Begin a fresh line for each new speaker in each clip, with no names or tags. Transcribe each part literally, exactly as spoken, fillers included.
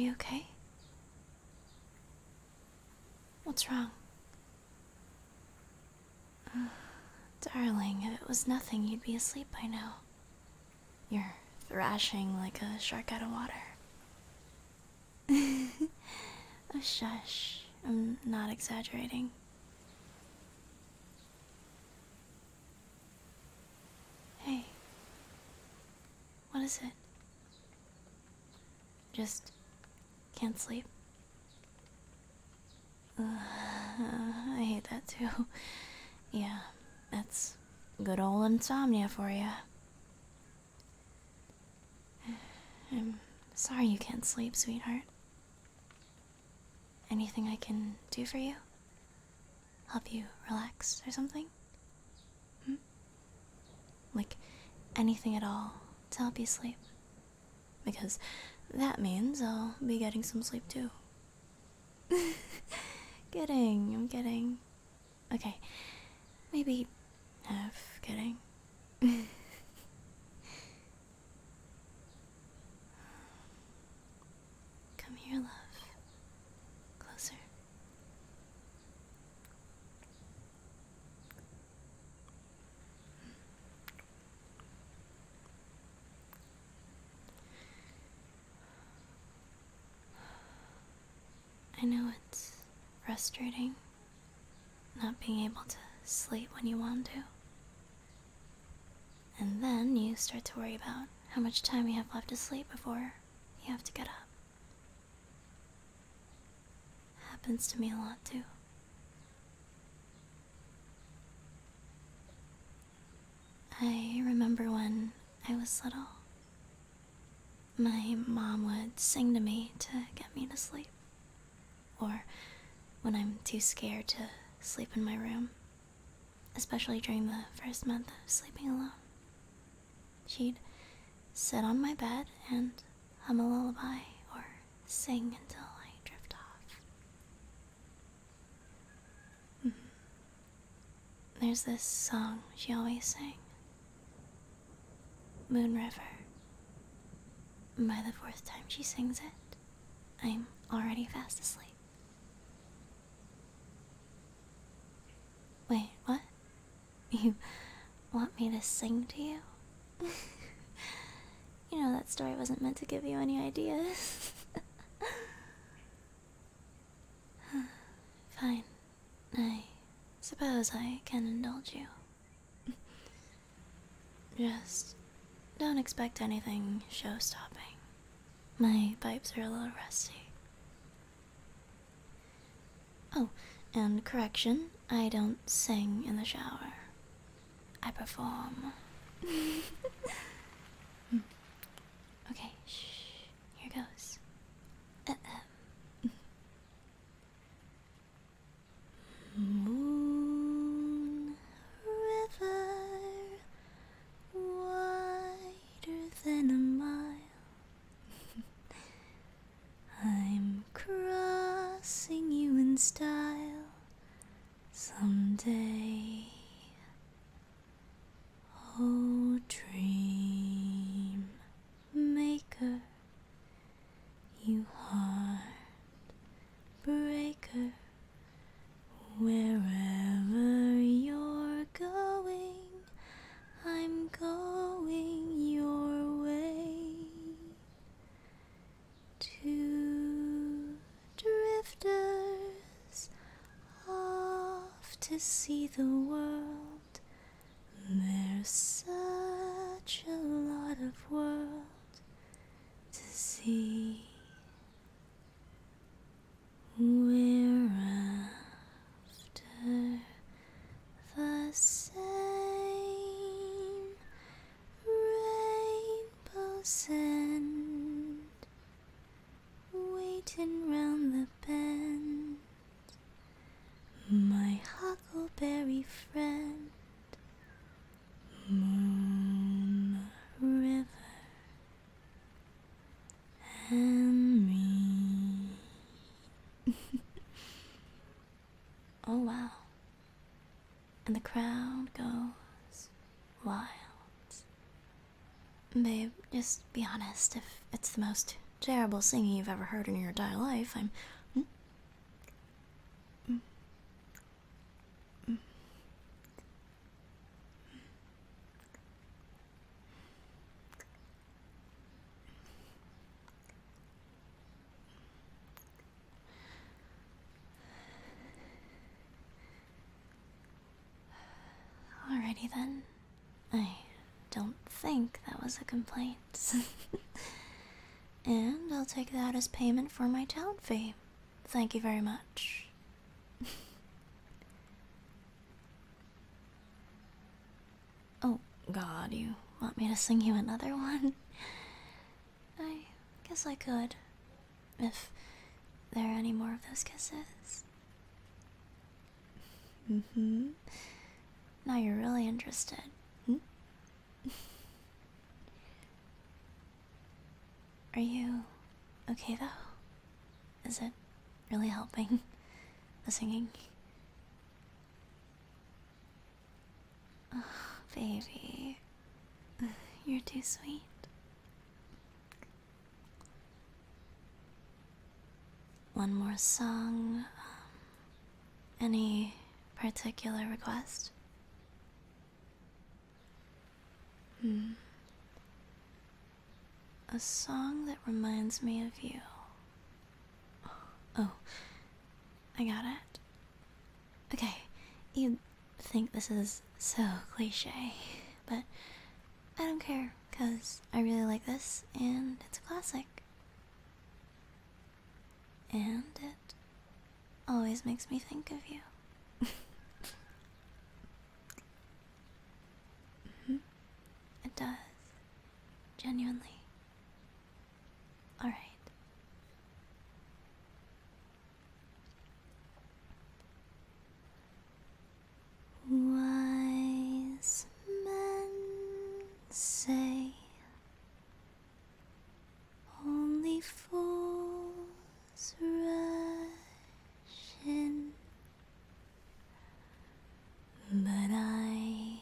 you okay? What's wrong? Darling, if it was nothing, you'd be asleep by now. You're thrashing like a shark out of water. Oh, shush. I'm not exaggerating. Hey. What is it? Just can't sleep? Uh, I hate that too. Yeah, that's good old insomnia for you. I'm sorry you can't sleep, sweetheart. Anything I can do for you? Help you relax or something? Hmm? Like anything at all to help you sleep? Because that means I'll be getting some sleep too. Kidding, I'm kidding. Okay, maybe half kidding. Come here, love. Closer. I know it's frustrating not being able to sleep when you want to. And then you start to worry about how much time you have left to sleep before you have to get up. Happens to me a lot too. I remember when I was little, my mom would sing to me to get me to sleep. Or when I'm too scared to sleep in my room, especially during the first month of sleeping alone. She'd sit on my bed and hum a lullaby or sing until I drift off. Mm-hmm. There's this song she always sang, Moon River. By the fourth time she sings it, I'm already fast asleep. Wait, what? You want me to sing to you? You know, that story wasn't meant to give you any ideas. Fine. I suppose I can indulge you. Just don't expect anything show-stopping. My pipes are a little rusty. Oh, and correction, I don't sing in the shower. I perform. Okay, shh. Here goes. Moon river, wider than a mile. I'm crossing you in style someday. Oh, dream maker, you heart breaker, wherever you're going, I'm going your way. Two drifters off to see the world. There's such a lot of world to see. We're after the same rainbow's end, waiting round the bend, my huckleberry friend. Moon river and me. Oh wow. And the crowd goes wild. Babe, just be honest if it's the most terrible singing you've ever heard in your entire life. I'm. Hmm? Mm. Mm. Alrighty then. I don't think that was a complaint. And I'll take that as payment for my town fee. Thank you very much. Oh, God, you want me to sing you another one? I guess I could. If there are any more of those kisses. Mm-hmm. Now you're really interested. Hmm? Are you okay though? Is it really helping? The singing? Oh, baby. You're too sweet. One more song. Um, any particular request? Hmm. A song that reminds me of you. Oh, I got it. Okay, you think this is so cliche, but I don't care, cause I really like this, and it's a classic. And it always makes me think of you. Mm-hmm. It does. Genuinely. Alright. Wise men say only fools rush in, but I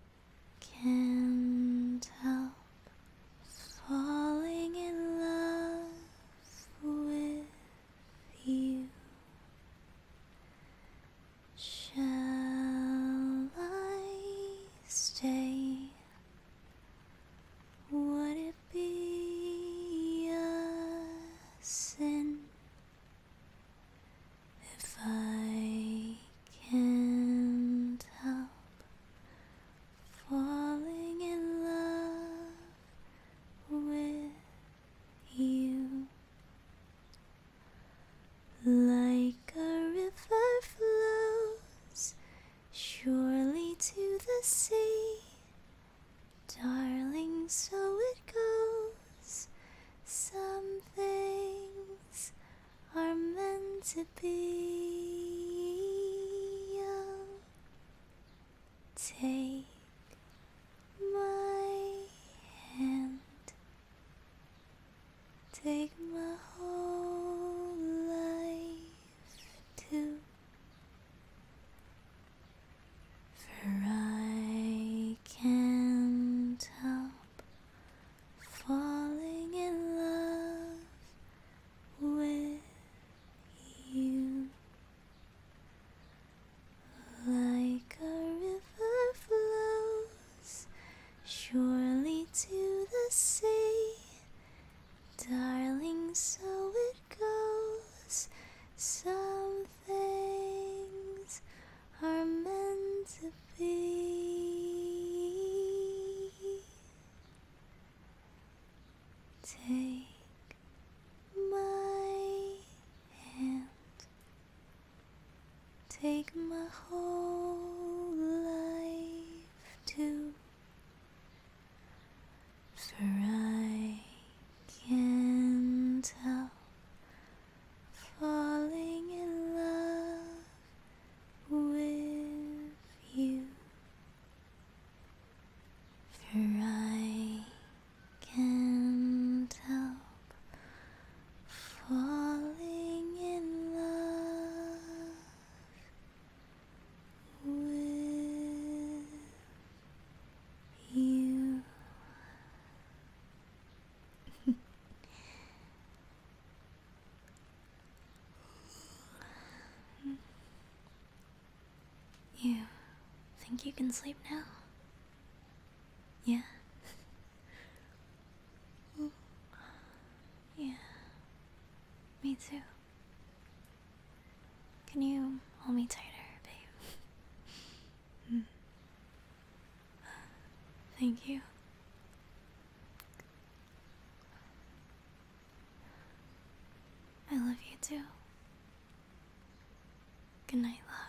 can't help falling in love with you. Shall I stay? Would it be a sin if I can't help falling in love with you? Like a river flows surely to the sea, darling, so it goes. Some things are meant to be. Oh, take my hand, take my whole life too, for I can't help falling in love with you. Like a river flows surely to the sea, darling, so it goes. Some things are meant to be. Take my hand, take my whole life too, for I can't help falling in love with you. For I can't help falling in love think you can sleep now? Yeah? Yeah. Me too. Can you hold me tighter, babe? Mm. Thank you. I love you too. Good night, love.